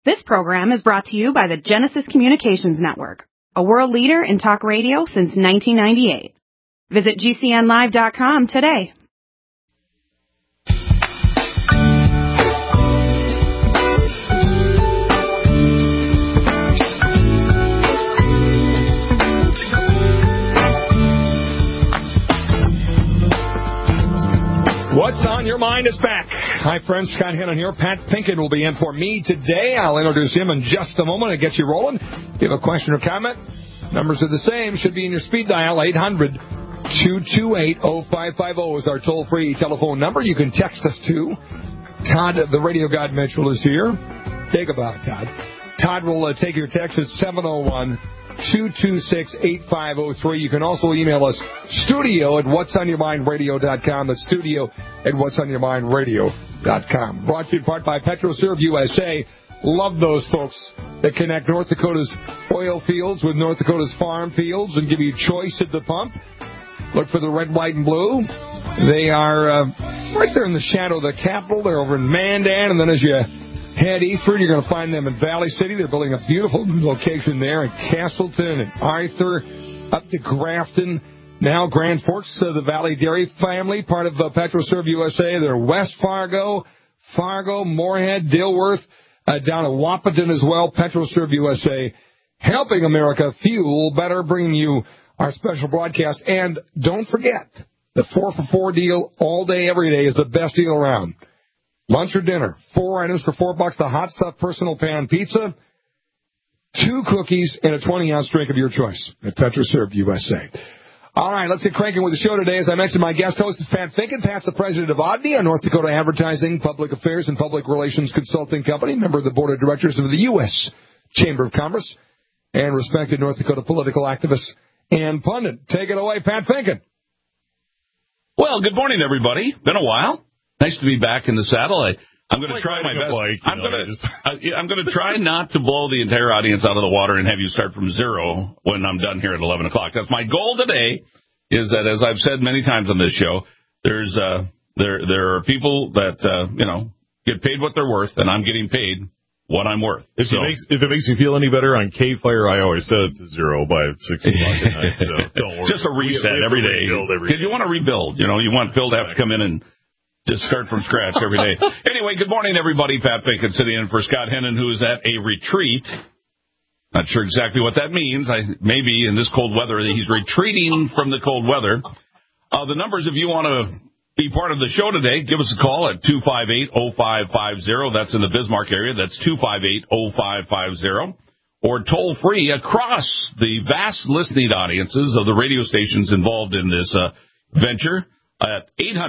This program is brought to you by the Genesis Communications Network, a world leader in talk radio since 1998. Visit GCNlive.com today. What's on Your Mind is back. Hi, friends. Scott Hennon here. Pat Pinkett will be in for me today. I'll introduce him in just a moment and get you rolling. If you have a question or comment, numbers are the same. Should be in your speed dial. 800-228-0550 is our toll-free telephone number. You can text us, too. Todd, the radio god Mitchell, is here. Think about it, Todd. Todd will take your text at 701-226-8503. You can also email us, studio@whatsonyourmindradio.com. That's studio@whatsonyourmindradio.com. Brought to you in part by PetroServe USA. Love those folks that connect North Dakota's oil fields with North Dakota's farm fields and give you choice at the pump. Look for the red, white, and blue. They are right there in the shadow of the Capitol. They're over in Mandan, and then as you head eastward, you're going to find them in Valley City. They're building a beautiful location there in Castleton and Arthur, up to Grafton. Now Grand Forks, the Valley Dairy family, part of PetroServe USA. They're West Fargo, Moorhead, Dilworth, down in Wahpeton as well. PetroServe USA, helping America fuel better, bringing you our special broadcast. And don't forget, the 4-for-4 deal all day, every day is the best deal around. Lunch or dinner, 4 items for $4. The Hot Stuff Personal Pan Pizza, 2 cookies, and a 20-ounce drink of your choice at PetroServe USA. All right, let's get cranking with the show today. As I mentioned, my guest host is Pat Pinkett. Pat's the president of ODNI, a North Dakota Advertising, Public Affairs, and Public Relations Consulting Company, member of the board of directors of the U.S. Chamber of Commerce, and respected North Dakota political activist and pundit. Take it away, Pat Pinkett. Well, good morning, everybody. Been a while. Nice to be back in the saddle. I'm going to try my best. I'm going to try not to blow the entire audience out of the water and have you start from zero when I'm done here at 11 o'clock. That's my goal today, is that, as I've said many times on this show, there are people that, get paid what they're worth, and I'm getting paid what I'm worth. If it makes you feel any better, on K-Fire, I always set it to zero by 6 o'clock at night, so don't worry. Just a reset every day. Because you want to rebuild. You want Phil to have to come in and just start from scratch every day. Anyway, good morning, everybody. Pat Pinkett sitting in for Scott Hennon, who is at a retreat. Not sure exactly what that means. Maybe in this cold weather, he's retreating from the cold weather. The numbers, if you want to be part of the show today, give us a call at 258-0550. That's in the Bismarck area. That's 258-0550. Or toll free across the vast listening audiences of the radio stations involved in this venture at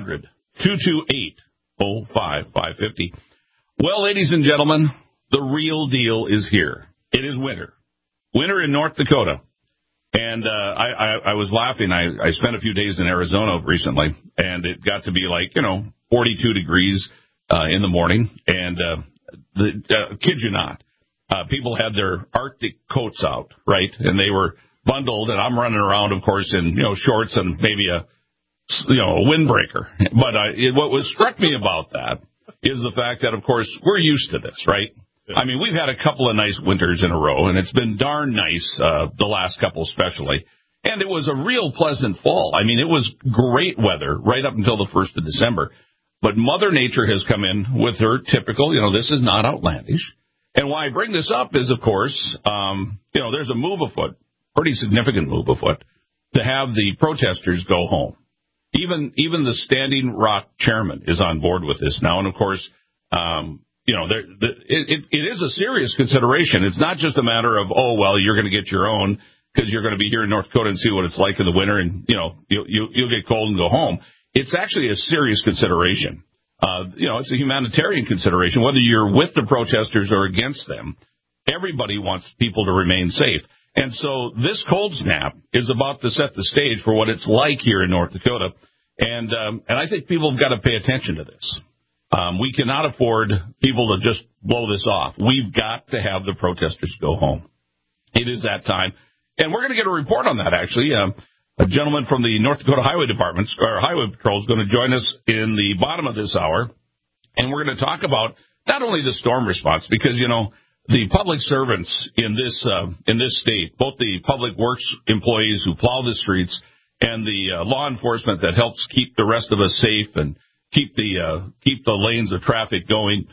800-228-0550. Well, ladies and gentlemen, the real deal is here. It is winter. Winter in North Dakota. And I was laughing. I spent a few days in Arizona recently, and it got to be 42 degrees in the morning. And kid you not, people had their Arctic coats out, right? And they were bundled, and I'm running around, of course, in shorts and maybe a windbreaker. But what struck me about that is the fact that, of course, we're used to this, right? I mean, we've had a couple of nice winters in a row, and it's been darn nice the last couple especially. And it was a real pleasant fall. I mean, it was great weather right up until the 1st of December. But Mother Nature has come in with her typical, this is not outlandish. And why I bring this up is, of course, there's a move afoot, pretty significant move afoot, to have the protesters go home. Even the Standing Rock chairman is on board with this now. And, of course, it is a serious consideration. It's not just a matter of, you're going to get your own because you're going to be here in North Dakota and see what it's like in the winter, and, you'll get cold and go home. It's actually a serious consideration. It's a humanitarian consideration, whether you're with the protesters or against them. Everybody wants people to remain safe. And so this cold snap is about to set the stage for what it's like here in North Dakota. And I think people have got to pay attention to this. We cannot afford people to just blow this off. We've got to have the protesters go home. It is that time. And we're going to get a report on that, actually. A gentleman from the North Dakota Highway Department, or Highway Patrol, is going to join us in the bottom of this hour. And we're going to talk about not only the storm response, because, the public servants in this state, both the public works employees who plow the streets and the law enforcement that helps keep the rest of us safe and keep the lanes of traffic going,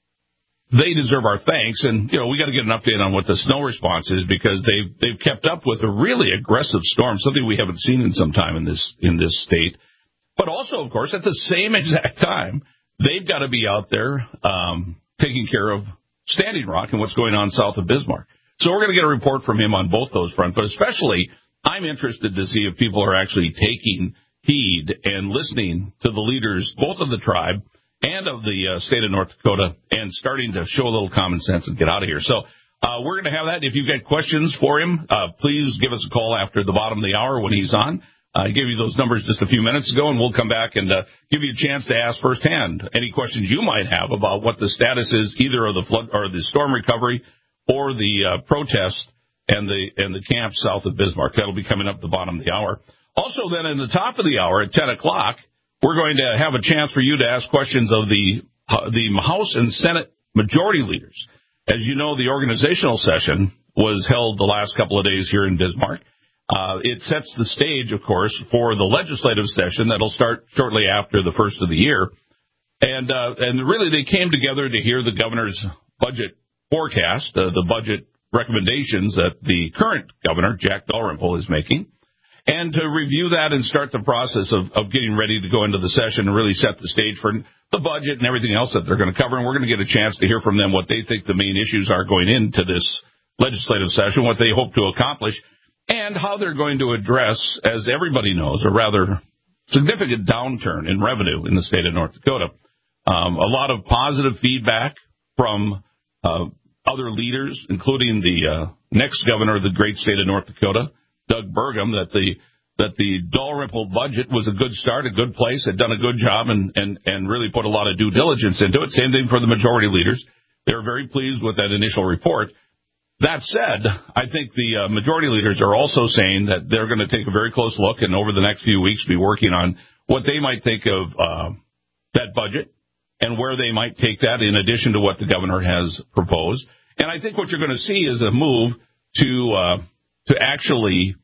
they deserve our thanks. And we got to get an update on what the snow response is, because they've kept up with a really aggressive storm, something we haven't seen in some time in this state. But also, of course, at the same exact time, they've got to be out there taking care of Standing Rock and what's going on south of Bismarck. So we're going to get a report from him on both those fronts. But especially, I'm interested to see if people are actually taking heed and listening to the leaders, both of the tribe and of the state of North Dakota, and starting to show a little common sense and get out of here. So we're going to have that. If you've got questions for him, please give us a call after the bottom of the hour when he's on. I gave you those numbers just a few minutes ago, and we'll come back and give you a chance to ask firsthand any questions you might have about what the status is, either of the flood or the storm recovery or the protest and the camp south of Bismarck. That'll be coming up at the bottom of the hour. Also, then, in the top of the hour at 10 o'clock, we're going to have a chance for you to ask questions of the House and Senate majority leaders. As you know, the organizational session was held the last couple of days here in Bismarck. It sets the stage, of course, for the legislative session that'll start shortly after the first of the year. And really, they came together to hear the governor's budget forecast, the budget recommendations that the current governor, Jack Dalrymple, is making, and to review that and start the process of getting ready to go into the session and really set the stage for the budget and everything else that they're going to cover. And we're going to get a chance to hear from them what they think the main issues are going into this legislative session, what they hope to accomplish, and how they're going to address, as everybody knows, a rather significant downturn in revenue in the state of North Dakota. A lot of positive feedback from other leaders, including the next governor of the great state of North Dakota, Doug Burgum, that the Dalrymple budget was a good start, a good place, had done a good job, and really put a lot of due diligence into it. Same thing for the majority leaders. They were very pleased with that initial report. That said, I think the majority leaders are also saying that they're going to take a very close look and over the next few weeks be working on what they might think of that budget and where they might take that in addition to what the governor has proposed. And I think what you're going to see is a move to actually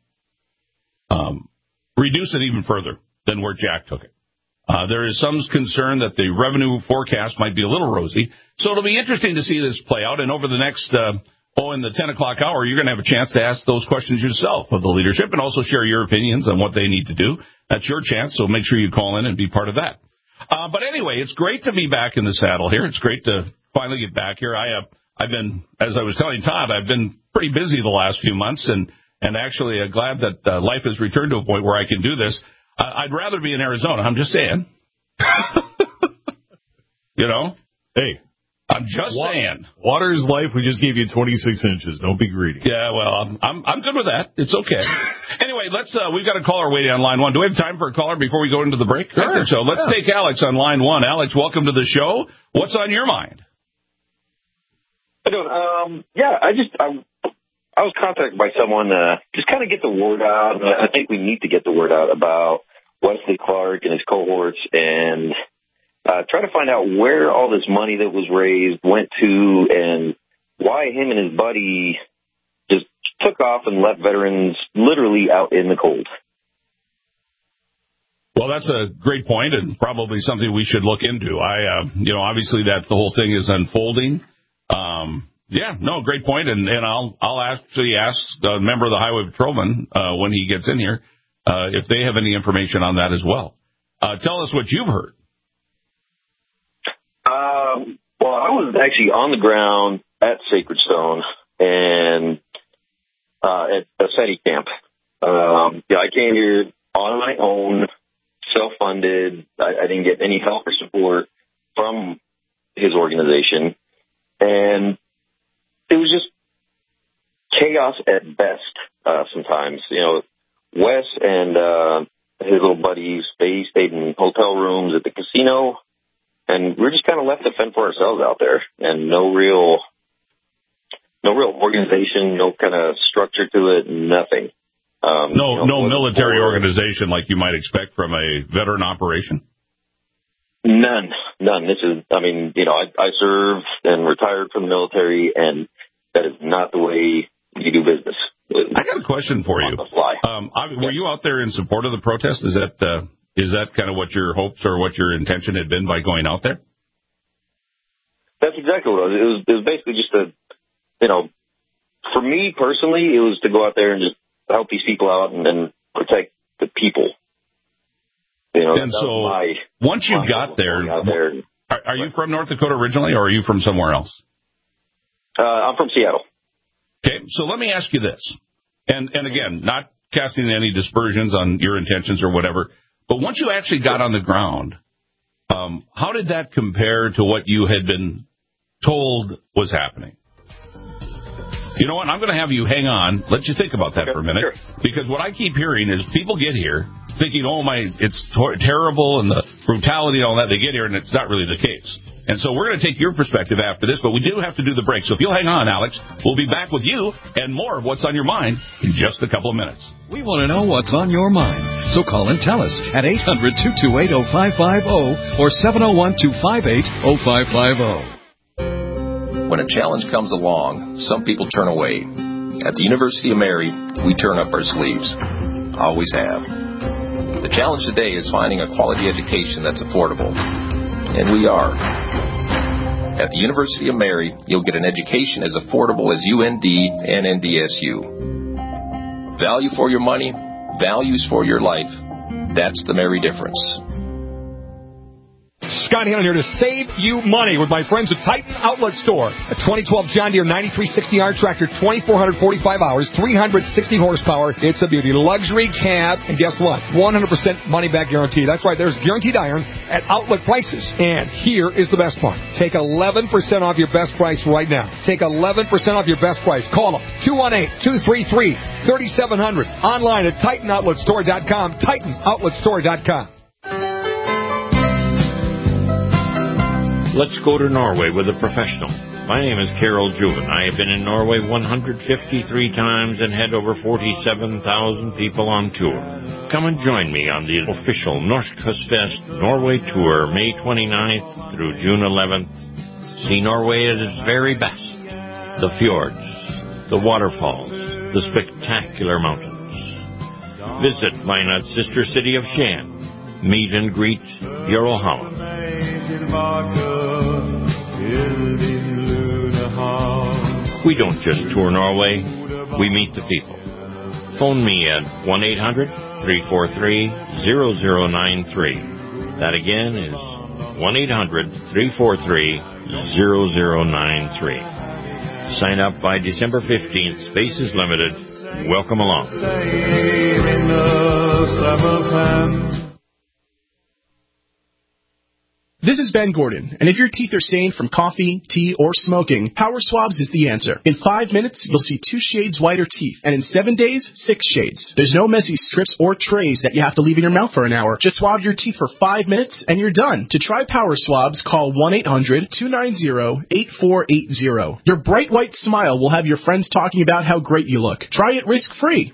reduce it even further than where Jack took it. There is some concern that the revenue forecast might be a little rosy. So it'll be interesting to see this play out. And over the next in the 10 o'clock hour, you're going to have a chance to ask those questions yourself of the leadership and also share your opinions on what they need to do. That's your chance, so make sure you call in and be part of that. But anyway, it's great to be back in the saddle here. It's great to finally get back here. I've been, as I was telling Todd, I've been pretty busy the last few months, and actually glad that life has returned to a point where I can do this. I'd rather be in Arizona. I'm just saying. Hey. I'm just saying. Water is life. We just gave you 26 inches. Don't be greedy. Yeah, well, I'm good with that. It's okay. Anyway, we've got a caller waiting on line one. Do we have time for a caller before we go into the break? Sure. I think so. Let's take Alex on line one. Alex, welcome to the show. What's on your mind? I don't. I was contacted by someone just kind of get the word out. I think we need to get the word out about Wesley Clark and his cohorts and try to find out where all this money that was raised went to and why him and his buddy just took off and left veterans literally out in the cold. Well, that's a great point and probably something we should look into. Obviously that the whole thing is unfolding. Great point. And I'll actually ask the member of the Highway Patrolman when he gets in here if they have any information on that as well. Tell us what you've heard. Well, I was actually on the ground at Sacred Stone and at a SETI camp. I came here on my own, self-funded. I didn't get any help or support from his organization. And it was just chaos at best sometimes. Wes and his little buddies, they stayed in hotel rooms at the casino. And we're just kind of left to fend for ourselves out there, and no real organization, no kind of structure to it, nothing. No military organization like you might expect from a veteran operation? None. This is, I served and retired from the military, and that is not the way you do business. I got a question for you. Were you out there in support of the protest? Is that kind of what your hopes or what your intention had been by going out there? That's exactly what it was. It was basically just for me personally, it was to go out there and just help these people out and protect the people. And so once you got there, are you from North Dakota originally, or are you from somewhere else? I'm from Seattle. Okay, so let me ask you this, and again, not casting any dispersions on your intentions or whatever, but once you actually got on the ground, how did that compare to what you had been told was happening? You know what? I'm going to have you hang on. Let you think about that for a minute. Sure. Because what I keep hearing is people get here thinking, it's terrible and the brutality and all that. They get here and it's not really the case. And so we're going to take your perspective after this, but we do have to do the break. So if you'll hang on, Alex, we'll be back with you and more of what's on your mind in just a couple of minutes. We want to know what's on your mind. So call and tell us at 800-228-0550 or 701-258-0550. When a challenge comes along, some people turn away. At the University of Mary, we turn up our sleeves. Always have. The challenge today is finding a quality education that's affordable. And we are. At the University of Mary, you'll get an education as affordable as UND and NDSU. Value for your money, values for your life. That's the Mary difference. Scott Hannon here to save you money with my friends at Titan Outlet Store. A 2012 John Deere 9360R tractor, 2,445 hours, 360 horsepower. It's a beauty. Luxury cab. And guess what? 100% money back guarantee. That's right. There's guaranteed iron at outlet prices. And here is the best part. Take 11% off your best price right now. Take 11% off your best price. Call them. 218-233-3700. Online at TitanOutletStore.com. TitanOutletStore.com. Let's go to Norway with a professional. My name is Carol Juven. I have been in Norway 153 times and had over 47,000 people on tour. Come and join me on the official Norskhøstfest Norway tour, May 29th through June 11th. See Norway at its very best. The fjords, the waterfalls, the spectacular mountains. Visit Minot's sister city of Skien. Meet and greet Jarl Holland. We don't just tour Norway, we meet the people. Phone me at 1-800-343-0093. That again is 1-800-343-0093. Sign up by December 15th. Space is limited. Welcome along. This is Ben Gordon, and if your teeth are stained from coffee, tea, or smoking, Power Swabs is the answer. In 5 minutes, you'll see 2 shades whiter teeth, and in 7 days, 6 shades. There's no messy strips or trays that you have to leave in your mouth for an hour. Just swab your teeth for 5 minutes, and you're done. To try Power Swabs, call 1-800-290-8480. Your bright white smile will have your friends talking about how great you look. Try it risk-free.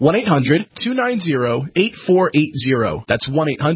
1-800-290-8480. That's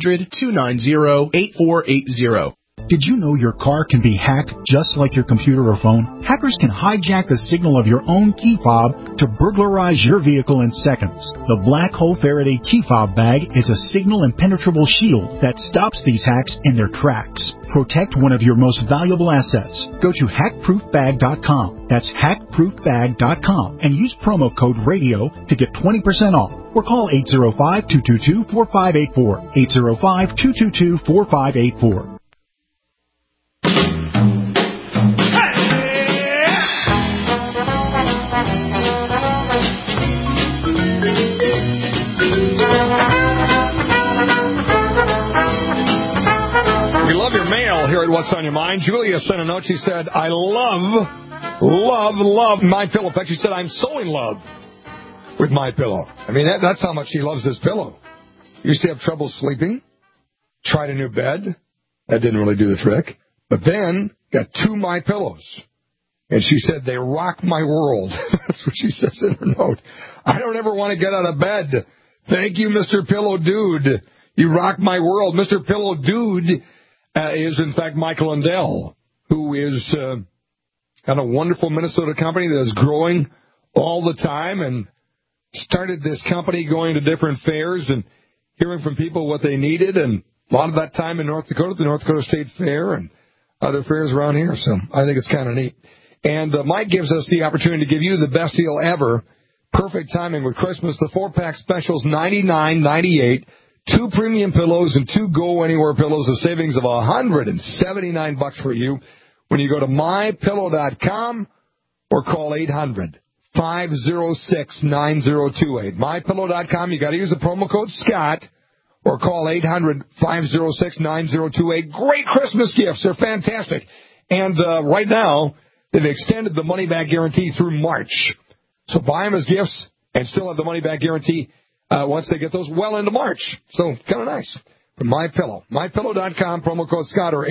1-800-290-8480. Did you know your car can be hacked just like your computer or phone? Hackers can hijack the signal of your own key fob to burglarize your vehicle in seconds. The Black Hole Faraday key fob bag is a signal impenetrable shield that stops these hacks in their tracks. Protect one of your most valuable assets. Go to hackproofbag.com. That's hackproofbag.com and use promo code RADIO to get 20% off. Or call 805-222-4584. 805-222-4584. Here at What's on Your Mind, Julia sent a note. She said, I love MyPillow. In fact, she said, I'm so in love with MyPillow. I mean, that's how much she loves this pillow. Used to have trouble sleeping. Tried a new bed. That didn't really do the trick. But then got 2 MyPillows. And she said, they rock my world. That's what she says in her note. I don't ever want to get out of bed. Thank you, Mr. Pillow Dude. You rock my world. Mr. Pillow Dude is, in fact, Michael Lindell, who is got a wonderful Minnesota company that is growing all the time and started this company going to different fairs and hearing from people what they needed, and a lot of that time in North Dakota, the North Dakota State Fair and other fairs around here. So I think it's kind of neat. And Mike gives us the opportunity to give you the best deal ever. Perfect timing with Christmas. The 4-pack specials, $99.98. 2 premium pillows and 2 Go Anywhere pillows. A savings of $179 for you when you go to mypillow.com or call 800-506-9028. mypillow.com. You got to use the promo code Scott or call 800-506-9028. Great Christmas gifts. They're fantastic. And right now, they've extended the money-back guarantee through March. So buy them as gifts and still have the money-back guarantee once they get those well into March. So kind of nice. From MyPillow. MyPillow.com, promo code Scott, or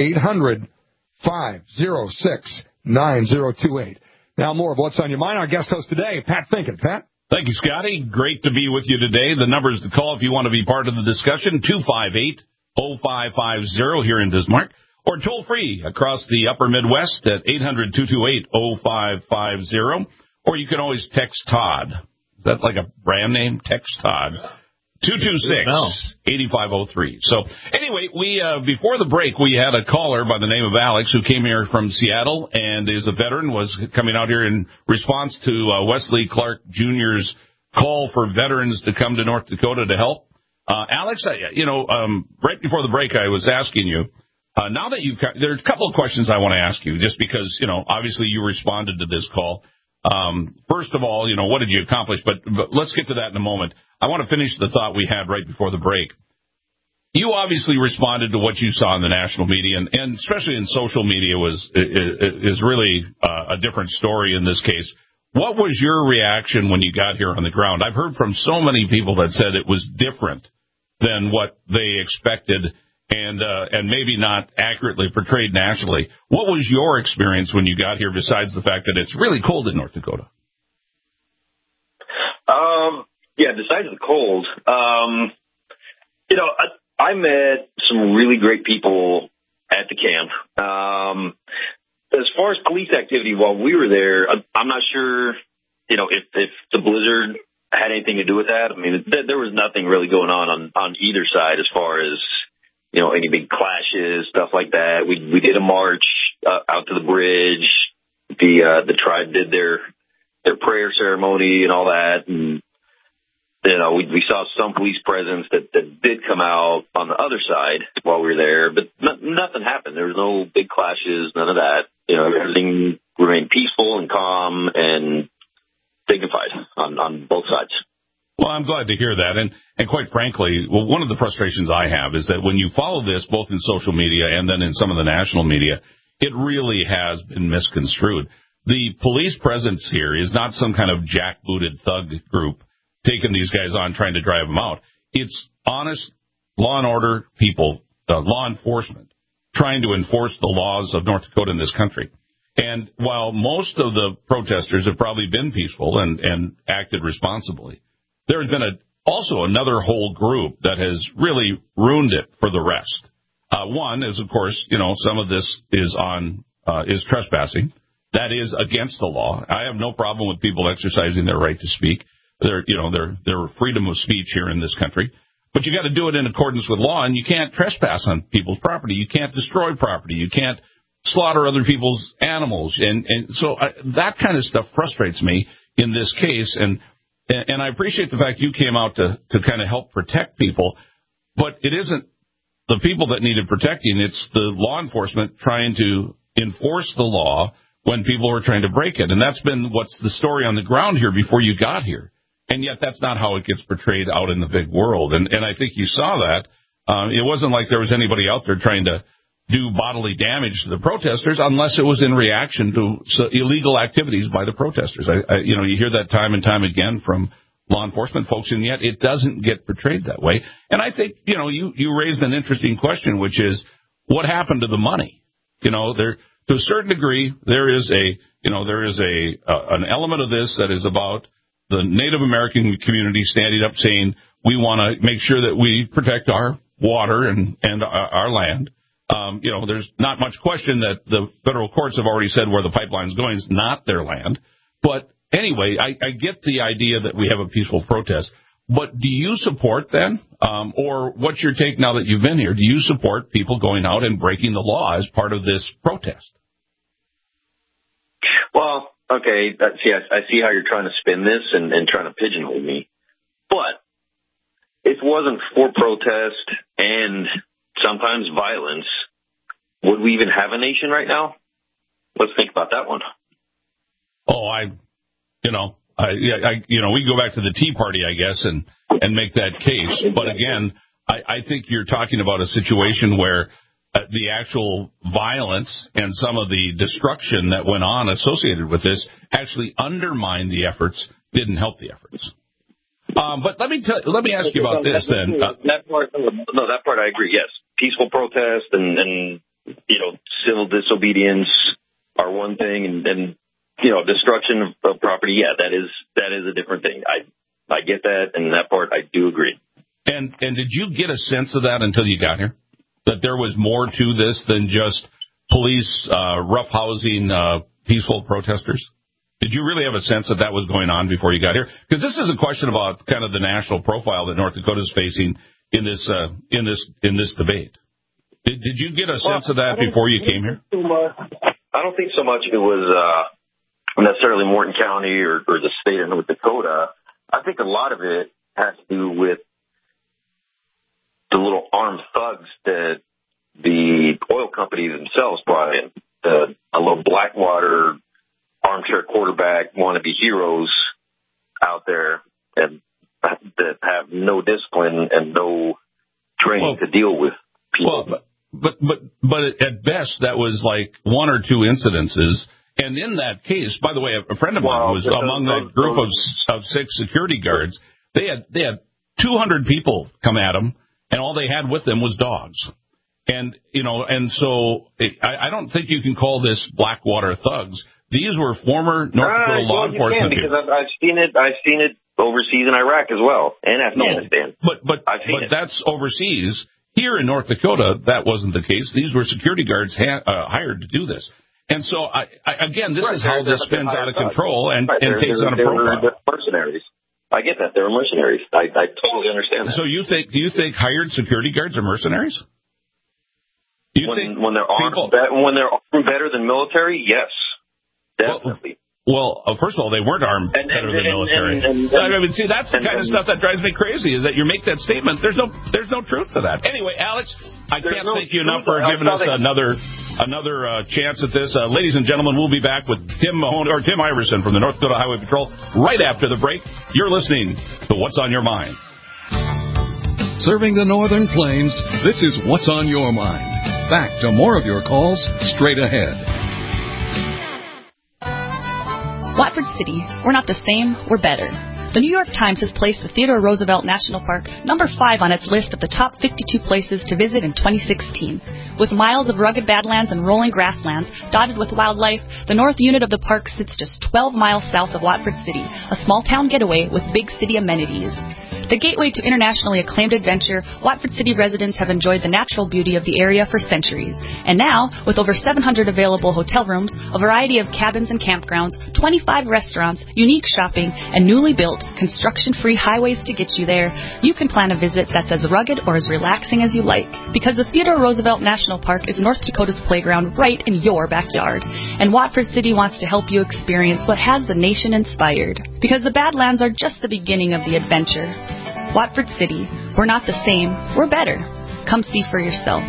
800-506-9028. Now more of What's on Your Mind. Our guest host today, Pat Finken. Pat? Thank you, Scotty. Great to be with you today. The numbers to call if you want to be part of the discussion, 258-0550 here in Bismarck, or toll free across the upper Midwest at 800-228-0550. Or you can always text Todd. Is that like a brand name? Text Todd. 226-8503. So anyway, we before the break, we had a caller by the name of Alex who came here from Seattle and is a veteran, was coming out here in response to Wesley Clark Jr.'s call for veterans to come to North Dakota to help. Alex, right before the break, I was asking you, now that there are a couple of questions I want to ask you, just because, obviously you responded to this call. First of all, what did you accomplish? But let's get to that in a moment. I want to finish the thought we had right before the break. You obviously responded to what you saw in the national media, and especially in social media is really a different story in this case. What was your reaction when you got here on the ground? I've heard from so many people that said it was different than what they expected and maybe not accurately portrayed nationally. What was your experience when you got here, besides the fact that it's really cold in North Dakota? Yeah, besides the cold, I met some really great people at the camp. As far as police activity while we were there, I'm not sure, if the blizzard had anything to do with that. I mean, there was nothing really going on either side as far as, any big clashes, stuff like that. We did a march out to the bridge. The tribe did their prayer ceremony and all that, and we saw some police presence that did come out on the other side while we were there, but nothing happened. There was no big clashes, none of that. Everything remained peaceful and calm and dignified on both sides. Well, I'm glad to hear that. And quite frankly, one of the frustrations I have is that when you follow this, both in social media and then in some of the national media, it really has been misconstrued. The police presence here is not some kind of jackbooted thug group taking these guys on, trying to drive them out. It's honest law and order people, law enforcement, trying to enforce the laws of North Dakota in this country. And while most of the protesters have probably been peaceful and acted responsibly, there has been also another whole group that has really ruined it for the rest. One is, of course, some of this is trespassing. That is against the law. I have no problem with people exercising their right to speak. Their freedom of speech here in this country. But you got to do it in accordance with law, and you can't trespass on people's property. You can't destroy property. You can't slaughter other people's animals. And so that kind of stuff frustrates me in this case. And I appreciate the fact you came out to kind of help protect people, but it isn't the people that needed protecting. It's the law enforcement trying to enforce the law when people are trying to break it. And that's been what's the story on the ground here before you got here. And yet that's not how it gets portrayed out in the big world. And I think you saw that. It wasn't like there was anybody out there trying to do bodily damage to the protesters unless it was in reaction to illegal activities by the protesters. You hear that time and time again from law enforcement folks, and yet it doesn't get portrayed that way. And I think, you raised an interesting question, which is what happened to the money? To a certain degree, there is an element of this that is about the Native American community standing up saying, we want to make sure that we protect our water and our land. there's not much question that the federal courts have already said where the pipeline is going is not their land. But anyway, I get the idea that we have a peaceful protest. But do you support then, or what's your take now that you've been here? Do you support people going out and breaking the law as part of this protest? Well, okay, I see how you're trying to spin this and trying to pigeonhole me. But if it wasn't for protest and sometimes violence, would we even have a nation right now? Let's think about that one. Oh, we go back to the Tea Party, I guess, and make that case. But again, I think you're talking about a situation where the actual violence and some of the destruction that went on associated with this actually undermined the efforts, didn't help the efforts. But let me ask you about this then. That part I agree. Yes, peaceful protest and civil disobedience are one thing, and destruction of property. Yeah, that is a different thing. I get that, and that part I do agree. And did you get a sense of that until you got here? That there was more to this than just police roughhousing peaceful protesters? Did you really have a sense that was going on before you got here? Because this is a question about kind of the national profile that North Dakota is facing in this debate. Did you get a sense of that before you came here? I don't think so much it was necessarily Morton County or the state of North Dakota. I think a lot of it has to do with the little armed thugs that the oil companies themselves brought in. A little Blackwater armchair quarterback wannabe heroes out there and that have no discipline and no training to deal with people. Well, but at best that was like one or two incidences. And in that case, by the way, a friend of mine was among that group of 6 security guards. They had 200 people come at them, and all they had with them was dogs. And so I don't think you can call this Blackwater thugs. These were former North Dakota law enforcement people. Because I've seen it overseas in Iraq as well, and Afghanistan. No, but that's overseas. Here in North Dakota, that wasn't the case. These were security guards hired to do this. And so, again, this is how this spins out of control and takes on a profile. They're mercenaries. I get that. They're mercenaries. I totally understand that. So do you think hired security guards are mercenaries? When they're armed better than military, yes. Definitely. Well, first of all, they weren't armed better than military. See, that's the kind of stuff that drives me crazy, is that you make that statement. There's no truth to that. Anyway, Alex, I can't thank you enough for giving us another chance at this. Ladies and gentlemen, we'll be back with Tim Iverson from the North Dakota Highway Patrol right after the break. You're listening to What's on Your Mind. Serving the Northern Plains, this is What's on Your Mind. Back to more of your calls straight ahead. Watford City, we're not the same, we're better. The New York Times has placed the Theodore Roosevelt National Park number 5 on its list of the top 52 places to visit in 2016. With miles of rugged badlands and rolling grasslands dotted with wildlife, the north unit of the park sits just 12 miles south of Watford City, a small town getaway with big city amenities. The gateway to internationally acclaimed adventure, Watford City residents have enjoyed the natural beauty of the area for centuries. And now, with over 700 available hotel rooms, a variety of cabins and campgrounds, 25 restaurants, unique shopping, and newly built, construction-free highways to get you there, you can plan a visit that's as rugged or as relaxing as you like. Because the Theodore Roosevelt National Park is North Dakota's playground right in your backyard. And Watford City wants to help you experience what has the nation inspired. Because the Badlands are just the beginning of the adventure. Watford City, we're not the same, we're better. Come see for yourself.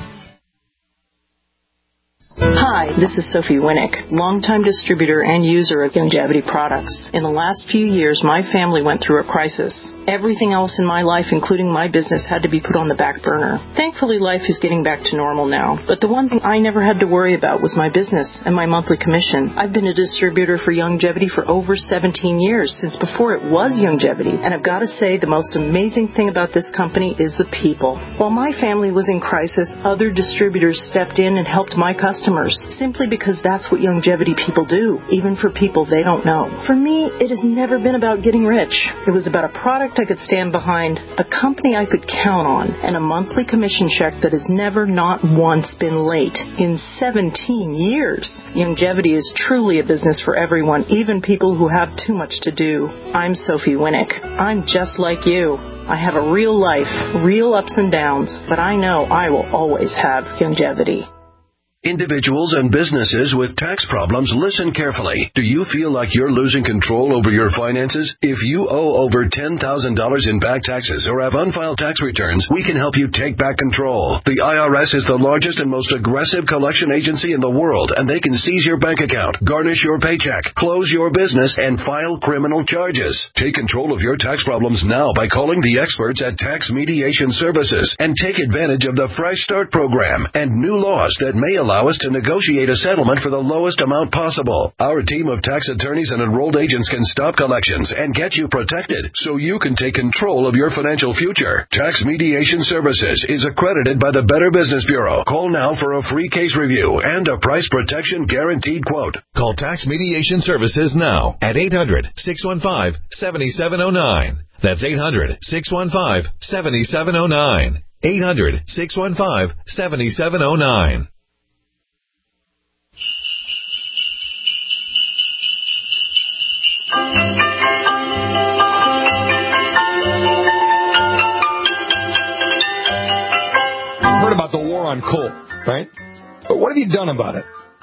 Hi, this is Sophie Winnick, longtime distributor and user of Youngevity products. In the last few years, my family went through a crisis. Everything else in my life, including my business, had to be put on the back burner. Thankfully, life is getting back to normal now. But the one thing I never had to worry about was my business and my monthly commission. I've been a distributor for Youngevity for over 17 years, since before it was Youngevity. And I've got to say, the most amazing thing about this company is the people. While my family was in crisis, other distributors stepped in and helped my customers, simply because that's what Youngevity people do, even for people they don't know. For me, it has never been about getting rich. It was about a product fact, I could stand behind a company I could count on and a monthly commission check that has never not once been late in 17 years. Longevity is truly a business for everyone, even people who have too much to do. I'm Sophie Winnick. I'm just like you. I have a real life, real ups and downs, but I know I will always have longevity. Individuals and businesses with tax problems, listen carefully. Do you feel like you're losing control over your finances? If you owe over $10,000 in back taxes or have unfiled tax returns, we can help you take back control. The IRS is the largest and most aggressive collection agency in the world, and they can seize your bank account, garnish your paycheck, close your business, and file criminal charges. Take control of your tax problems now by calling the experts at Tax Mediation Services and take advantage of the Fresh Start program and new laws that may allow us to negotiate a settlement for the lowest amount possible. Our team of tax attorneys and enrolled agents can stop collections and get you protected so you can take control of your financial future. Tax Mediation Services is accredited by the Better Business Bureau. Call now for a free case review and a price protection guaranteed quote. Call Tax Mediation Services now at 800-615-7709. That's 800-615-7709. 800-615-7709. Heard about the war on coal, right? But what have you done about it?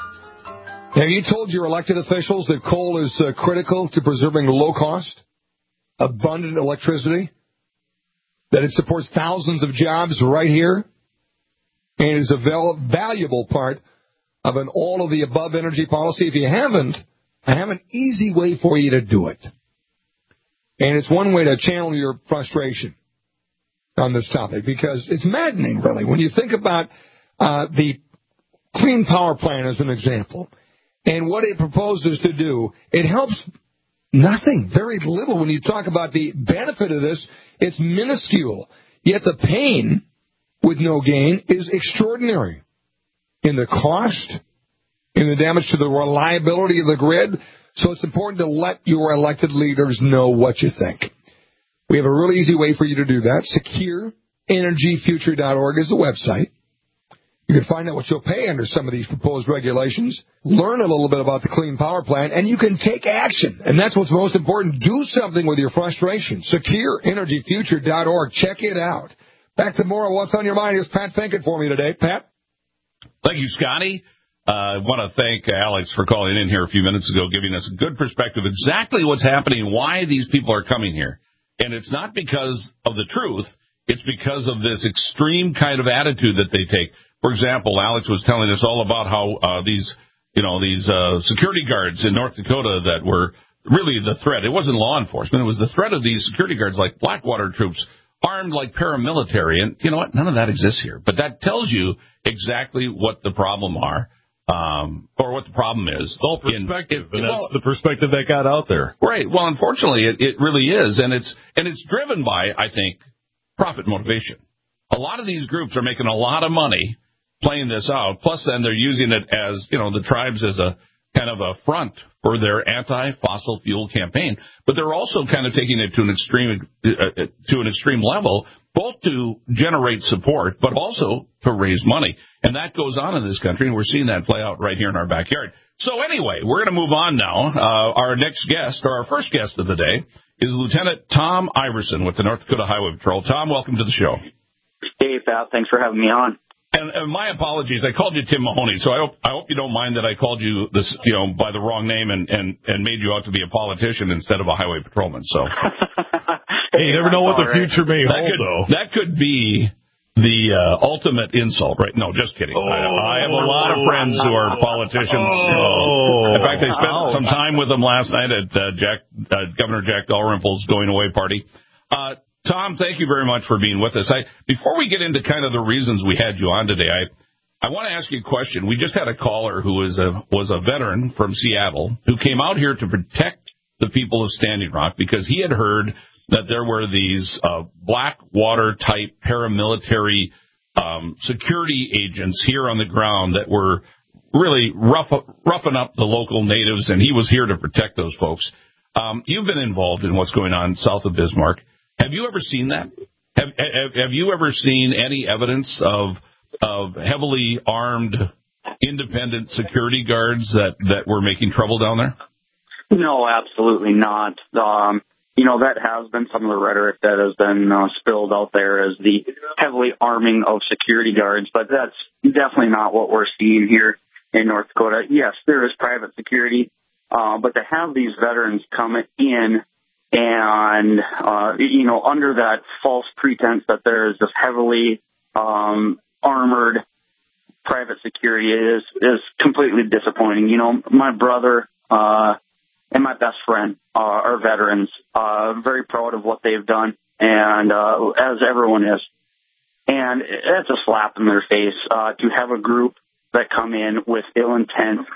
Have you told your elected officials that coal is critical to preserving low-cost, abundant electricity? That it supports thousands of jobs right here? And is a valuable part of an all-of-the-above energy policy? If you haven't, I have an easy way for you to do it. And it's one way to channel your frustration on this topic, because it's maddening, really, when you think about the Clean Power Plan as an example, and what it proposes to do. It helps nothing, very little. When you talk about the benefit of this, it's minuscule, yet the pain with no gain is extraordinary in the cost, in the damage to the reliability of the grid. So it's important to let your elected leaders know what you think. We have a really easy way for you to do that. SecureEnergyFuture.org is the website. You can find out what you'll pay under some of these proposed regulations, learn a little bit about the Clean Power Plan, and you can take action. And that's what's most important. Do something with your frustration. SecureEnergyFuture.org. Check it out. Back to more of What's on Your Mind. Here's Pat Finkett for me today. Pat? Thank you, Scotty. I want to thank Alex for calling in here a few minutes ago, giving us a good perspective, exactly what's happening, why these people are coming here. And it's not because of the truth. It's because of this extreme kind of attitude that they take. For example, Alex was telling us all about how these security guards in North Dakota that were really the threat. It wasn't law enforcement. It was the threat of these security guards like Blackwater troops, armed like paramilitary. And you know what? None of that exists here. But that tells you exactly what the problem are. Or what the problem is. It's all perspective, and that's the perspective that got out there. Right. Well, unfortunately, it really is, and it's driven by, I think, profit motivation. A lot of these groups are making a lot of money playing this out. Plus, then they're using it as, the tribes as a kind of a front for their anti-fossil fuel campaign. But they're also kind of taking it to an extreme level, both to generate support, but also to raise money. And that goes on in this country, and we're seeing that play out right here in our backyard. So anyway, we're going to move on now. Our next guest, or our first guest of the day, is Lieutenant Tom Iverson with the North Dakota Highway Patrol. Tom, welcome to the show. Hey, Pat. Thanks for having me on. And my apologies. I called you Tim Mahoney, so I hope you don't mind that I called you this, by the wrong name and made you out to be a politician instead of a highway patrolman. So, hey, you never know what the future may hold, though. That could be the ultimate insult, right? No, just kidding. I have a lot of friends who are politicians. In fact, I spent some time with them last night at Governor Jack Dalrymple's going away party. Tom, thank you very much for being with us. Before we get into kind of the reasons we had you on today, I want to ask you a question. We just had a caller who was a veteran from Seattle who came out here to protect the people of Standing Rock because he had heard that there were these Blackwater-type paramilitary security agents here on the ground that were really roughing up the local natives, and he was here to protect those folks. You've been involved in what's going on south of Bismarck. Have you ever seen that? Have you ever seen any evidence of heavily armed independent security guards that were making trouble down there? No, absolutely not. That has been some of the rhetoric that has been spilled out there as the heavily arming of security guards, but that's definitely not what we're seeing here in North Dakota. Yes, there is private security, but to have these veterans come in and, under that false pretense that there is this heavily armored private security is completely disappointing. My brother and my best friend are veterans, very proud of what they've done, and as everyone is. And it's a slap in their face to have a group that come in with ill intent,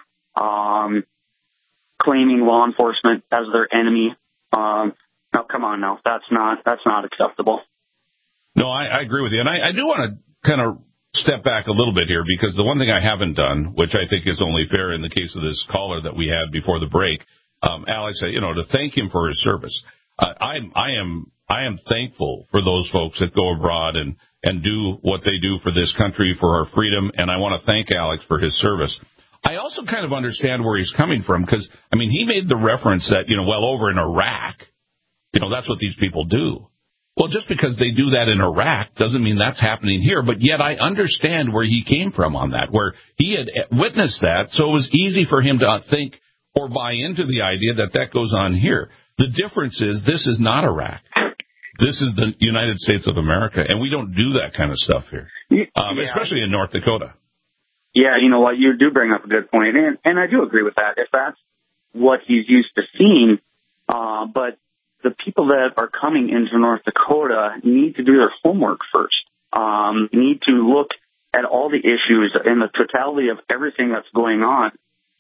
claiming law enforcement as their enemy. Now, come on now. That's not acceptable. No, I agree with you. And I do want to kind of step back a little bit here, because the one thing I haven't done, which I think is only fair in the case of this caller that we had before the break, Alex, to thank him for his service. I am thankful for those folks that go abroad and do what they do for this country, for our freedom, and I want to thank Alex for his service. I also kind of understand where he's coming from, because, he made the reference that, over in Iraq, that's what these people do. Well, just because they do that in Iraq doesn't mean that's happening here, but yet I understand where he came from on that, where he had witnessed that, so it was easy for him to think or buy into the idea that goes on here. The difference is this is not Iraq. This is the United States of America, and we don't do that kind of stuff here, especially in North Dakota. Yeah, you know what? You do bring up a good point, and I do agree with that, if that's what he's used to seeing. But the people that are coming into North Dakota need to do their homework first, need to look at all the issues and the totality of everything that's going on,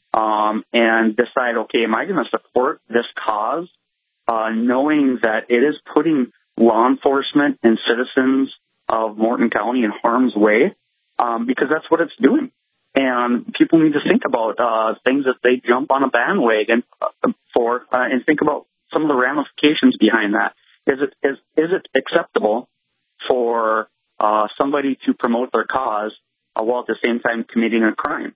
and decide, okay, am I going to support this cause, knowing that it is putting law enforcement and citizens of Morton County in harm's way, because that's what it's doing. And people need to think about things that they jump on a bandwagon for, and think about some of the ramifications behind that. Is it acceptable for somebody to promote their cause while at the same time committing a crime?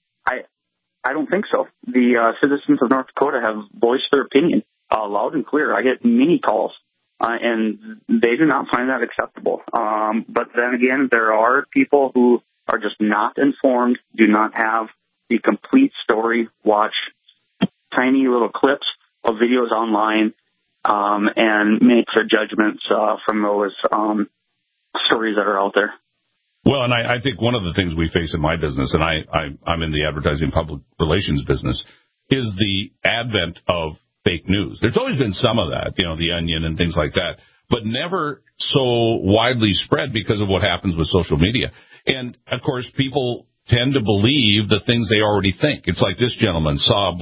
I don't think so. The citizens of North Dakota have voiced their opinion loud and clear. I get many calls, and they do not find that acceptable. But then again, there are people who are just not informed, do not have the complete story, watch tiny little clips of videos online, and make their judgments from those stories that are out there. Well, and I think one of the things we face in my business, and I'm in the advertising public relations business, is the advent of fake news. There's always been some of that, the Onion and things like that, but never so widely spread because of what happens with social media. And, of course, people tend to believe the things they already think. It's like this gentleman saw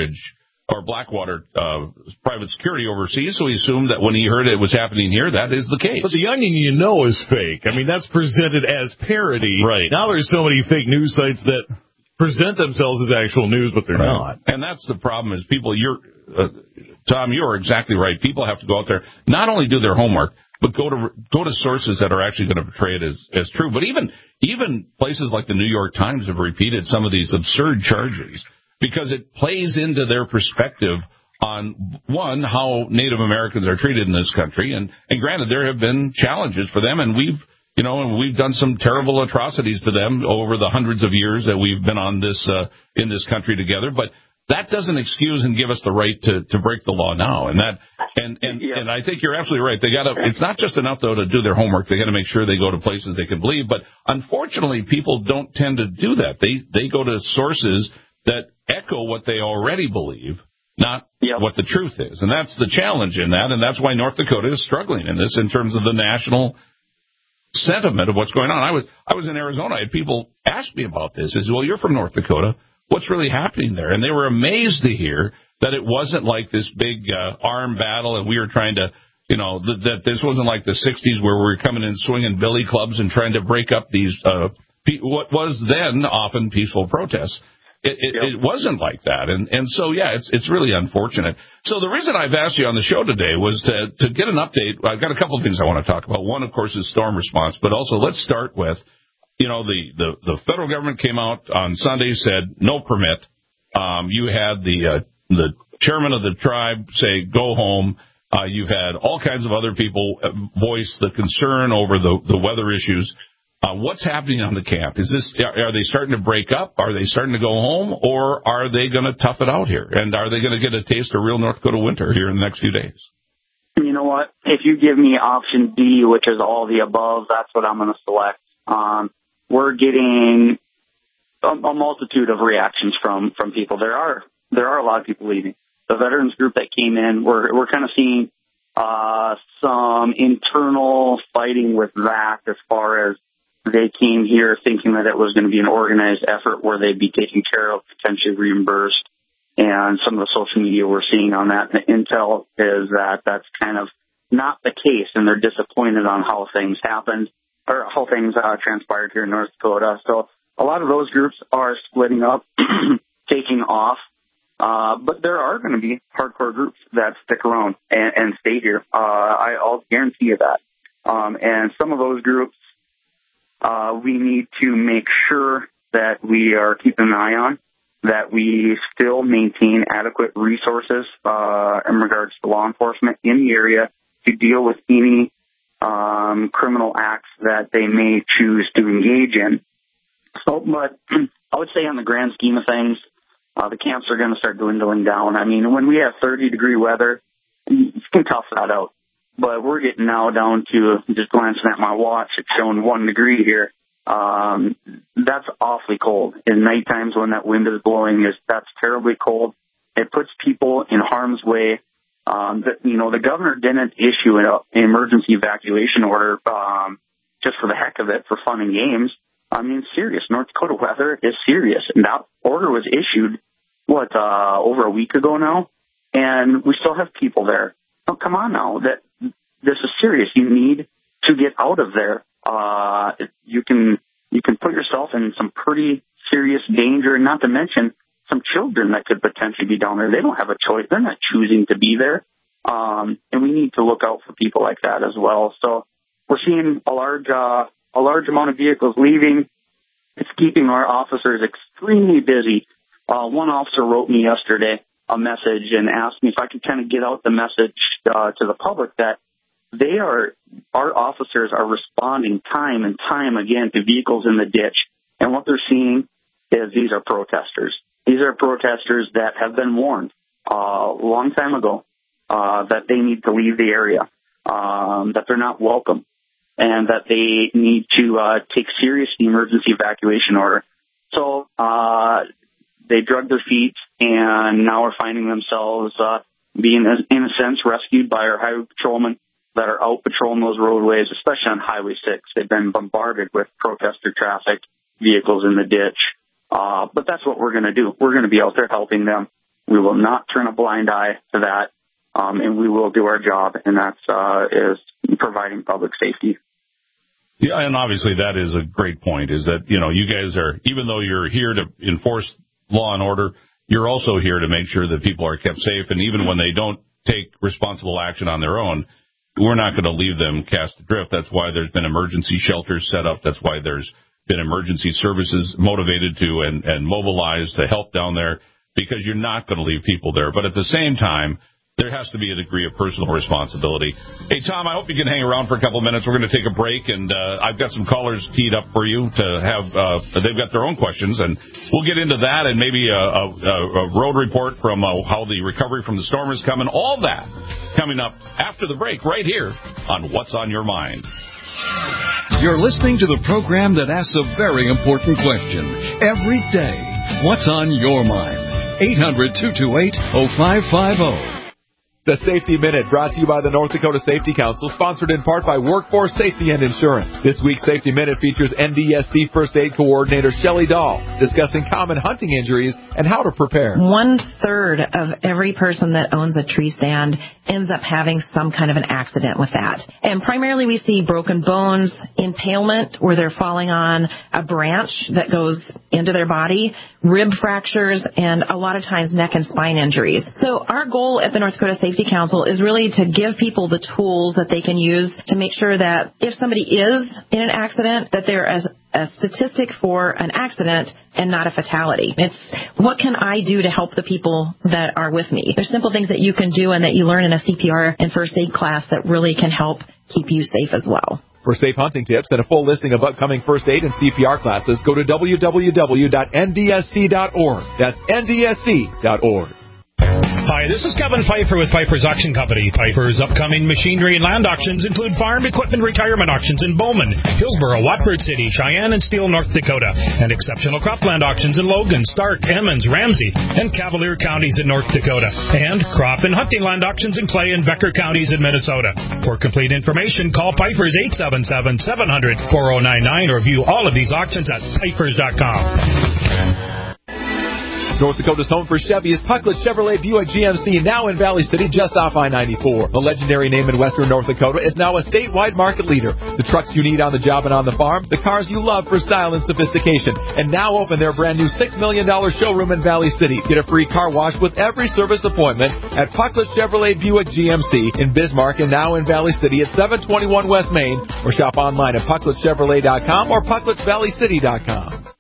Blackwater private security overseas, so he assumed that when he heard it was happening here, that is the case. But the Onion, is fake. That's presented as parody. Right. Now there's so many fake news sites that present themselves as actual news, but they're not. And that's the problem is people, Tom, you're exactly right. People have to go out there, not only do their homework, but go to sources that are actually going to portray it as true. But even places like the New York Times have repeated some of these absurd charges, because it plays into their perspective on, one, how Native Americans are treated in this country. And granted, there have been challenges for them, and we've done some terrible atrocities to them over the hundreds of years that we've been on this, in this country together. But that doesn't excuse and give us the right to break the law now. And I think you're absolutely right. It's not just enough though to do their homework. They got to make sure they go to places they can believe. But unfortunately, people don't tend to do that. They go to sources that echo what they already believe, not what the truth is. And that's the challenge in that, and that's why North Dakota is struggling in this in terms of the national sentiment of what's going on. I was in Arizona. I had people ask me about this. They said, well, you're from North Dakota. What's really happening there? And they were amazed to hear that it wasn't like this big armed battle, and we were trying to, that this wasn't like the 60s where we were coming in swinging billy clubs and trying to break up these what was then often peaceful protests. it wasn't like that. And so, yeah, it's really unfortunate. So the reason I've asked you on the show today was to get an update. I've got a couple of things I want to talk about. One, of course, is storm response, but also let's start with, the federal government came out on Sunday, said no permit. You had the chairman of the tribe say, go home. You've had all kinds of other people voice the concern over the weather issues. What's happening on the camp? Are they starting to break up? Are they starting to go home? Or are they going to tough it out here? And are they going to get a taste of real North Dakota winter here in the next few days? You know what? If you give me option D, which is all the above, that's what I'm going to select. We're getting a multitude of reactions from people. There are a lot of people leaving. The veterans group that came in, we're kind of seeing some internal fighting with that as far as they came here thinking that it was going to be an organized effort where they'd be taken care of, potentially reimbursed. And some of the social media we're seeing on that, the intel is that that's kind of not the case, and they're disappointed on how things happened or how things transpired here in North Dakota. So a lot of those groups are splitting up, taking off. But there are going to be hardcore groups that stick around and stay here. I'll guarantee you that. And some of those groups, we need to make sure that we are keeping an eye on, that we still maintain adequate resources in regards to law enforcement in the area to deal with any criminal acts that they may choose to engage in. So, but I would say on the grand scheme of things, the camps are going to start dwindling down. I mean, when we have 30-degree weather, you can tough that out. But we're getting now down to, just glancing at my watch, it's showing 1 degree here. That's awfully cold. In night times when that wind is blowing, that's terribly cold. It puts people in harm's way. The governor didn't issue an emergency evacuation order just for the heck of it, for fun and games. I mean, it's serious. North Dakota weather is serious. And that order was issued, over a week ago now? And we still have people there. Oh, come on now. This is serious. You need to get out of there. You can put yourself in some pretty serious danger, and not to mention some children that could potentially be down there. They don't have a choice. They're not choosing to be there. And we need to look out for people like that as well. So we're seeing a large amount of vehicles leaving. It's keeping our officers extremely busy. One officer wrote me yesterday a message and asked me if I could kind of get out the message to the public that our officers are responding time and time again to vehicles in the ditch. And what they're seeing is these are protesters. These are protesters that have been warned a long time ago that they need to leave the area, that they're not welcome, and that they need to take serious emergency evacuation order. So they drug their feet, and now are finding themselves being, in a sense, rescued by our highway patrolmen that are out patrolling those roadways, especially on Highway 6. They've been bombarded with protester traffic, vehicles in the ditch. But that's what we're going to do. We're going to be out there helping them. We will not turn a blind eye to that, and we will do our job, and that's is providing public safety. Yeah, and obviously that is a great point, is that, you guys are, even though you're here to enforce law and order, you're also here to make sure that people are kept safe. And even when they don't take responsible action on their own, we're not going to leave them cast adrift. That's why there's been emergency shelters set up. That's why there's been emergency services motivated to and mobilized to help down there, because you're not going to leave people there. But at the same time, there has to be a degree of personal responsibility. Hey, Tom, I hope you can hang around for a couple of minutes. We're going to take a break, and I've got some callers teed up for you to have. They've got their own questions, and we'll get into that and maybe a road report from how the recovery from the storm is coming. All that coming up after the break right here on What's on Your Mind. You're listening to the program that asks a very important question every day. What's on your mind? 800-228-0550. The Safety Minute, brought to you by the North Dakota Safety Council, sponsored in part by Workforce Safety and Insurance. This week's Safety Minute features NDSC First Aid Coordinator Shelley Dahl, discussing common hunting injuries and how to prepare. 1/3 of every person that owns a tree stand ends up having some kind of an accident with that. And primarily we see broken bones, impalement, where they're falling on a branch that goes into their body. rib fractures, and a lot of times neck and spine injuries. So our goal at the North Dakota Safety Council is really to give people the tools that they can use to make sure that if somebody is in an accident, that they're a statistic for an accident and not a fatality. It's what can I do to help the people that are with me? There's simple things that you can do and that you learn in a CPR and first aid class that really can help keep you safe as well. For safe hunting tips and a full listing of upcoming first aid and CPR classes, go to www.ndsc.org. That's ndsc.org. Hi, this is Kevin Pfeiffer with Pfeiffer's Auction Company. Pfeiffer's upcoming machinery and land auctions include farm equipment retirement auctions in Bowman, Hillsboro, Watford City, Cheyenne, and Steele, North Dakota, and exceptional cropland auctions in Logan, Stark, Emmons, Ramsey, and Cavalier counties in North Dakota, and crop and hunting land auctions in Clay and Becker counties in Minnesota. For complete information, call Pfeiffer's 877-700-4099 or view all of these auctions at Pfeiffer's.com. North Dakota's home for Chevy is Pucklet Chevrolet Buick GMC, now in Valley City, just off I-94. The legendary name in western North Dakota is now a statewide market leader. The trucks you need on the job and on the farm, the cars you love for style and sophistication. And now open their brand new $6 million showroom in Valley City. Get a free car wash with every service appointment at Pucklet Chevrolet Buick GMC in Bismarck and now in Valley City at 721 West Main, or shop online at PuckletChevrolet.com or PuckletValleyCity.com.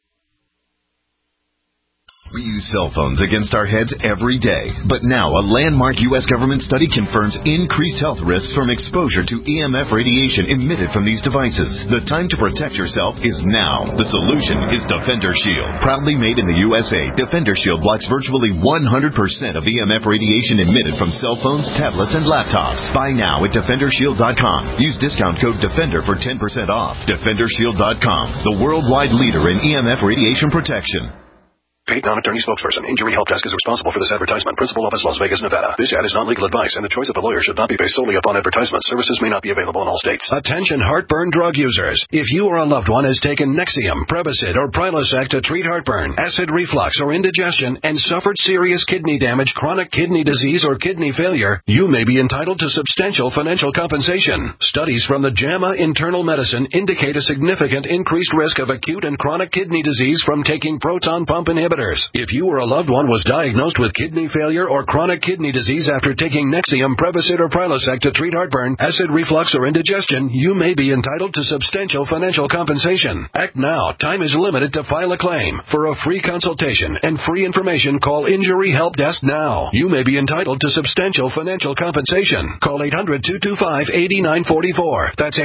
We use cell phones against our heads every day, but now a landmark U.S. government study confirms increased health risks from exposure to EMF radiation emitted from these devices. The time to protect yourself is now. The solution is Defender Shield. Proudly made in the USA, Defender Shield blocks virtually 100% of EMF radiation emitted from cell phones, tablets, and laptops. Buy now at DefenderShield.com. Use discount code DEFENDER for 10% off. DefenderShield.com, the worldwide leader in EMF radiation protection. Paid non-attorney spokesperson. Injury Help Desk is responsible for this advertisement. Principal office, Las Vegas, Nevada. This ad is not legal advice, and the choice of a lawyer should not be based solely upon advertisement. Services may not be available in all states. Attention heartburn drug users. If you or a loved one has taken Nexium, Prevacid, or Prilosec to treat heartburn, acid reflux, or indigestion, and suffered serious kidney damage, chronic kidney disease, or kidney failure, you may be entitled to substantial financial compensation. Studies from the JAMA Internal Medicine indicate a significant increased risk of acute and chronic kidney disease from taking proton pump inhibitors. If you or a loved one was diagnosed with kidney failure or chronic kidney disease after taking Nexium, Prevacid, or Prilosec to treat heartburn, acid reflux, or indigestion, you may be entitled to substantial financial compensation. Act now. Time is limited to file a claim. For a free consultation and free information, call Injury Help Desk now. You may be entitled to substantial financial compensation. Call 800-225-8944. That's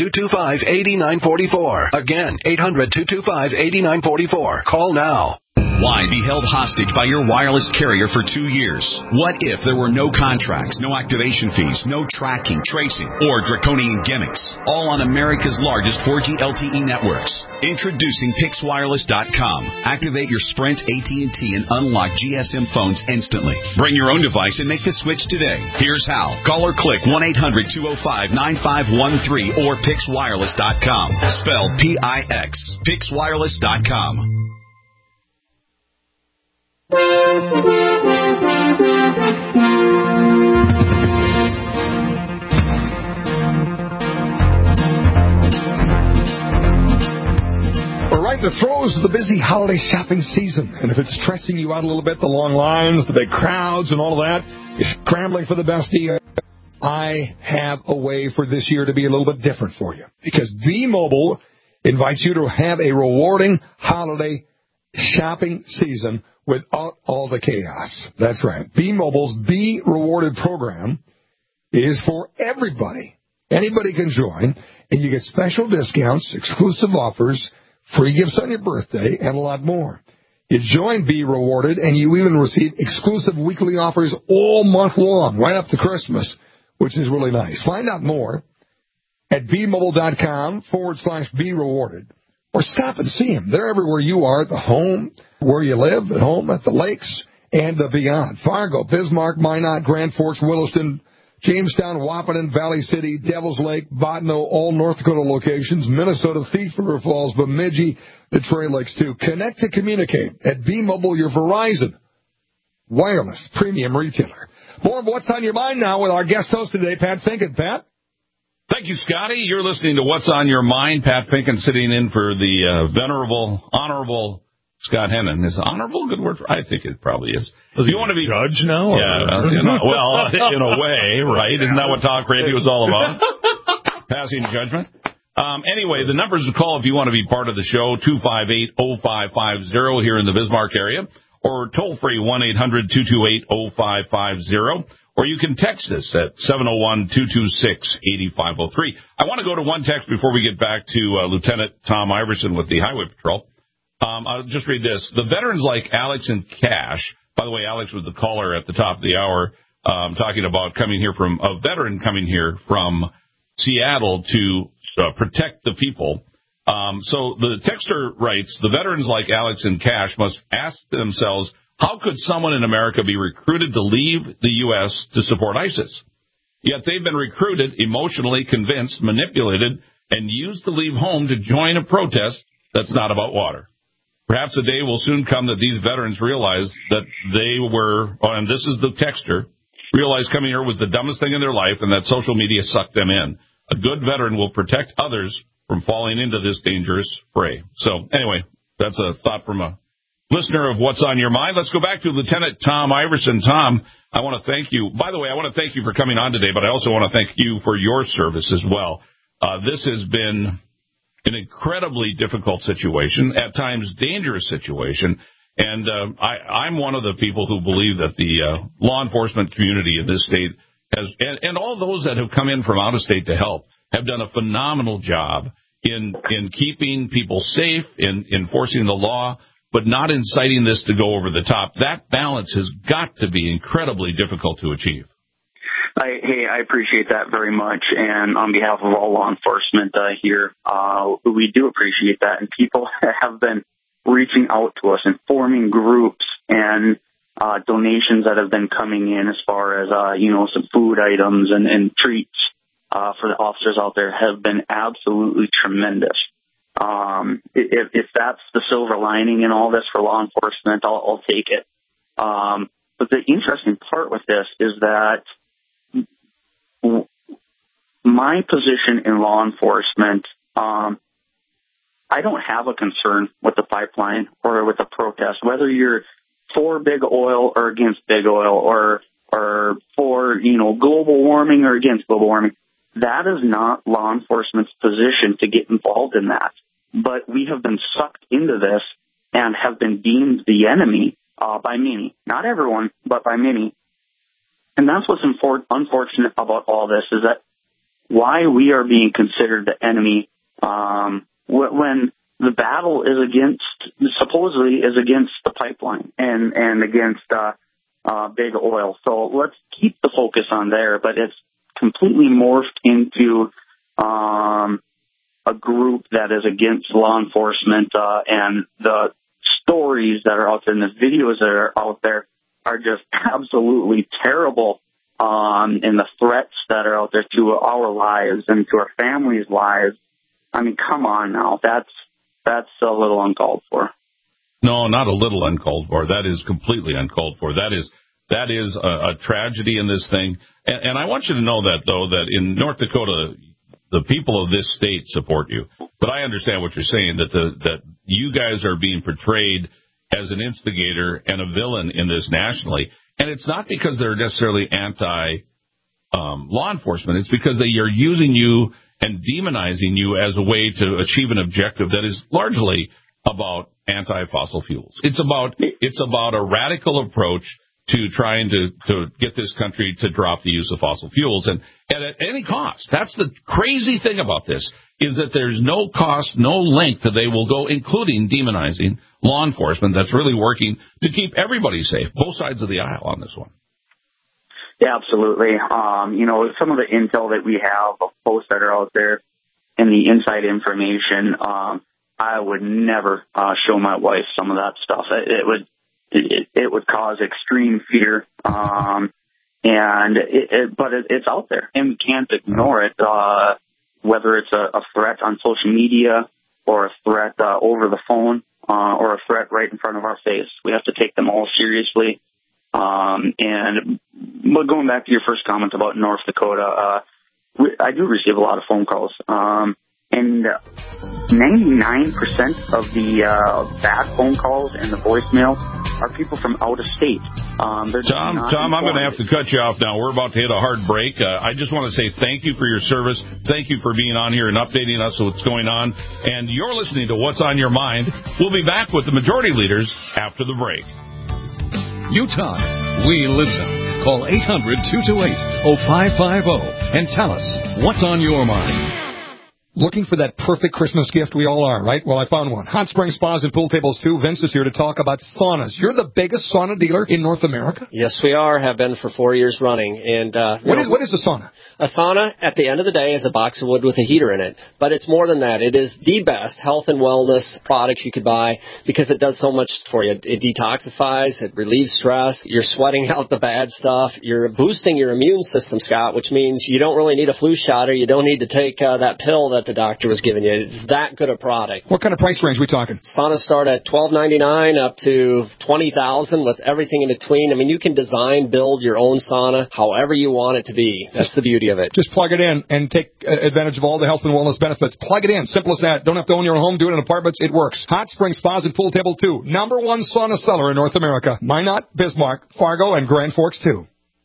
800-225-8944. Again, 800-225-8944. Call now. Why be held hostage by your wireless carrier for 2 years? What if there were no contracts, no activation fees, no tracking, tracing, or draconian gimmicks? All on America's largest 4G LTE networks. Introducing PixWireless.com. Activate your Sprint, AT&T, and unlock GSM phones instantly. Bring your own device and make the switch today. Here's how. Call or click 1-800-205-9513 or PixWireless.com. Spelled P-I-X. PixWireless.com. All right, the throes of the busy holiday shopping season. And if it's stressing you out a little bit, the long lines, the big crowds, and all of that, you're scrambling for the best deal, I have a way for this year to be a little bit different for you. Because B-Mobile invites you to have a rewarding holiday shopping season without all the chaos. That's right. B-Mobile's Be Rewarded program is for everybody. Anybody can join, and you get special discounts, exclusive offers, free gifts on your birthday, and a lot more. You join Be Rewarded, and you even receive exclusive weekly offers all month long, right up to Christmas, which is really nice. Find out more at bmobile.com/Be Rewarded. Or stop and see them. They're everywhere you are, at the home, where you live, at home, at the lakes, and beyond. Fargo, Bismarck, Minot, Grand Forks, Williston, Jamestown, Wahpeton, Valley City, Devil's Lake, Bottineau, all North Dakota locations, Minnesota, Thief River Falls, Bemidji, the Trail Lakes, too. Connect to communicate at B-Mobile, your Verizon wireless premium retailer. More of What's on Your Mind now with our guest host today, Pat Finken. Pat? Thank you, Scotty. You're listening to What's on Your Mind. Pat Finken sitting in for the venerable, honorable Scott Hennon. Is honorable a good word for? I think it probably is. Does he want to be judge now? Yeah, well, in a way, right? Isn't that what talk radio is all about? Passing judgment. Anyway, the numbers to call if you want to be part of the show, 258-0550 here in the Bismarck area, or toll-free 1-800-228-0550, or you can text us at 701-226-8503. I want to go to one text before we get back to Lieutenant Tom Iverson with the Highway Patrol. I'll just read this. The veterans like Alex and Cash, by the way, Alex was the caller at the top of the hour, talking about a veteran coming here from Seattle to protect the people. So the texter writes, the veterans like Alex and Cash must ask themselves, how could someone in America be recruited to leave the U.S. to support ISIS? Yet they've been recruited, emotionally convinced, manipulated, and used to leave home to join a protest that's not about water. Perhaps a day will soon come that these veterans realize that they were, and this is the texter, realize coming here was the dumbest thing in their life and that social media sucked them in. A good veteran will protect others from falling into this dangerous fray. So, anyway, that's a thought from a listener of What's on Your Mind. Let's go back to Lieutenant Tom Iverson. Tom, I want to thank you. By the way, I want to thank you for coming on today, but I also want to thank you for your service as well. This has been an incredibly difficult situation, at times dangerous situation, and I'm one of the people who believe that the law enforcement community in this state has, and all those that have come in from out of state to help, have done a phenomenal job in keeping people safe, in enforcing the law, but not inciting this to go over the top. That balance has got to be incredibly difficult to achieve. I appreciate that very much, and on behalf of all law enforcement here, we do appreciate that. And people have been reaching out to us and forming groups and donations that have been coming in as far as some food items and treats for the officers out there have been absolutely tremendous. If that's the silver lining in all this for law enforcement, I'll take it. But the interesting part with this is that my position in law enforcement, I don't have a concern with the pipeline or with the protest, whether you're for big oil or against big oil or for, global warming or against global warming. That is not law enforcement's position to get involved in that. But we have been sucked into this and have been deemed the enemy by many. Not everyone, but by many. And that's what's unfortunate about all this, is that why we are being considered the enemy when the battle is supposedly against the pipeline and against big oil. So let's keep the focus on there, but it's completely morphed into a group that is against law enforcement, and the stories that are out there and the videos that are out there are just absolutely terrible, and the threats that are out there to our lives and to our families' lives. I mean, come on now. That's a little uncalled for. No, not a little uncalled for. That is completely uncalled for. That is a tragedy in this thing. And I want you to know that, though, that in North Dakota, the people of this state support you. But I understand what you're saying, that you guys are being portrayed as an instigator and a villain in this nationally. And it's not because they're necessarily anti-law enforcement. It's because they are using you and demonizing you as a way to achieve an objective that is largely about anti-fossil fuels. It's about a radical approach to trying to get this country to drop the use of fossil fuels, and at any cost. That's the crazy thing about this, is that there's no cost, no length that they will go, including demonizing law enforcement that's really working to keep everybody safe, both sides of the aisle on this one. Yeah, absolutely. Some of the intel that we have of posts that are out there and the inside information, I would never show my wife some of that stuff. It would cause extreme fear, but it's out there, and we can't ignore it. Whether it's a threat on social media or a threat over the phone or a threat right in front of our face, we have to take them all seriously. But going back to your first comment about North Dakota, I do receive a lot of phone calls. And 99% of the bad phone calls and the voicemail are people from out of state. Tom, I'm going to have to cut you off now. We're about to hit a hard break. I just want to say thank you for your service. Thank you for being on here and updating us on what's going on. And you're listening to What's on Your Mind. We'll be back with the majority leaders after the break. You talk, we listen. Call 800-228-0550 and tell us what's on your mind. Looking for that perfect Christmas gift? We all are, right? Well, I found one. Hot Spring Spas and Pool Tables 2. Vince is here to talk about saunas. You're the biggest sauna dealer in North America? Yes, we are. Have been for 4 years running. And what is a sauna? A sauna, at the end of the day, is a box of wood with a heater in it. But it's more than that. It is the best health and wellness product you could buy because it does so much for you. It detoxifies. It relieves stress. You're sweating out the bad stuff. You're boosting your immune system, Scott, which means you don't really need a flu shot or you don't need to take that pill that the doctor was giving you. It's that good a product. What kind of price range are we talking? Saunas start at $12.99 up to $20,000 with everything in between. I mean, you can design, build your own sauna however you want it to be. That's the beauty of it. Just plug it in and take advantage of all the health and wellness benefits. Plug it in. Simple as that. Don't have to own your own home. Do it in apartments. It works. Hot Spring Spas and Pool Table 2. #1 sauna seller in North America. Minot, Bismarck, Fargo, and Grand Forks 2.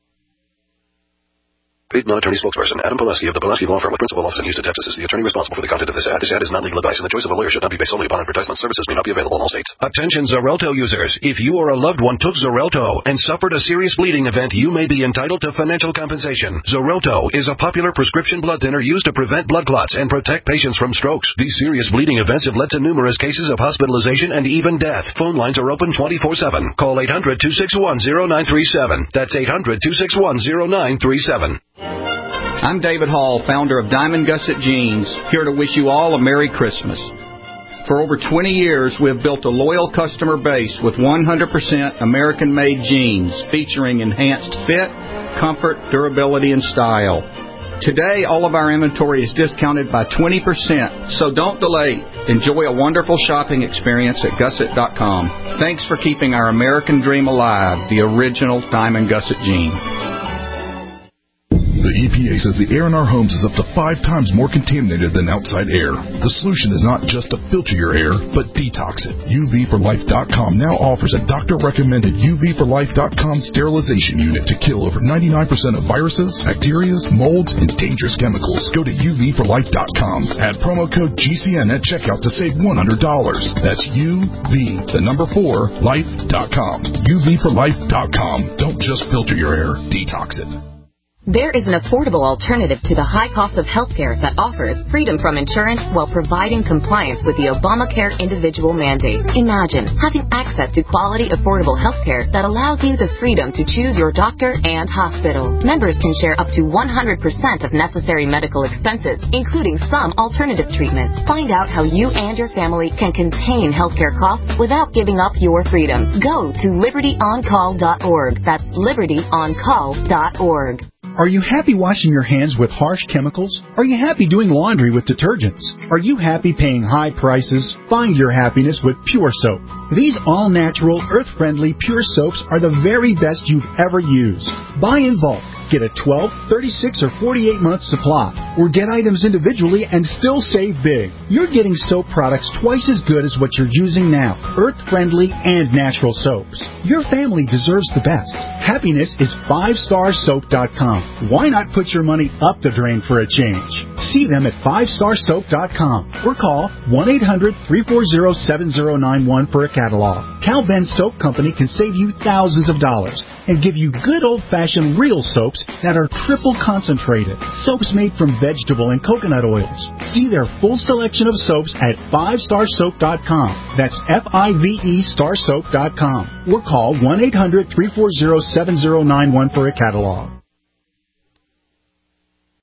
Paid non-attorney spokesperson Adam Pileski of the Pileski Law Firm with principal office in Houston, Texas is the attorney responsible for the content of this ad. This ad is not legal advice, and the choice of a lawyer should not be based solely upon advertisement. Services may not be available in all states. Attention Xarelto users. If you or a loved one took Xarelto and suffered a serious bleeding event, you may be entitled to financial compensation. Xarelto is a popular prescription blood thinner used to prevent blood clots and protect patients from strokes. These serious bleeding events have led to numerous cases of hospitalization and even death. Phone lines are open 24/7. Call 800-261-0937. That's 800-261-0937. I'm David Hall, founder of Diamond Gusset Jeans, here to wish you all a Merry Christmas. For over 20 years, we have built a loyal customer base with 100% American-made jeans featuring enhanced fit, comfort, durability, and style. Today, all of our inventory is discounted by 20%, so don't delay. Enjoy a wonderful shopping experience at Gusset.com. Thanks for keeping our American dream alive, the original Diamond Gusset jean. The EPA says the air in our homes is up to 5 times more contaminated than outside air. The solution is not just to filter your air, but detox it. UVforlife.com now offers a doctor-recommended UVforlife.com sterilization unit to kill over 99% of viruses, bacteria, molds, and dangerous chemicals. Go to UVforlife.com. Add promo code GCN at checkout to save $100. That's UV4life.com. UVforlife.com. Don't just filter your air, detox it. There is an affordable alternative to the high cost of healthcare that offers freedom from insurance while providing compliance with the Obamacare individual mandate. Imagine having access to quality, affordable healthcare that allows you the freedom to choose your doctor and hospital. Members can share up to 100% of necessary medical expenses, including some alternative treatments. Find out how you and your family can contain healthcare costs without giving up your freedom. Go to libertyoncall.org. That's libertyoncall.org. Are you happy washing your hands with harsh chemicals? Are you happy doing laundry with detergents? Are you happy paying high prices? Find your happiness with Pure Soap. These all-natural, earth-friendly Pure Soaps are the very best you've ever used. Buy in bulk. Get a 12, 36, or 48-month supply, or get items individually and still save big. You're getting soap products twice as good as what you're using now, earth-friendly and natural soaps. Your family deserves the best. Happiness is 5starsoap.com. Why not put your money up the drain for a change? See them at 5starsoap.com or call 1-800-340-7091 for a catalog. Cal Ben Soap Company can save you thousands of dollars and give you good old-fashioned real soaps that are triple concentrated. Soaps made from vegetable and coconut oils. See their full selection of soaps at 5starsoap.com. That's F-I-V-E starsoap.com. Or call 1-800-340-7091 for a catalog.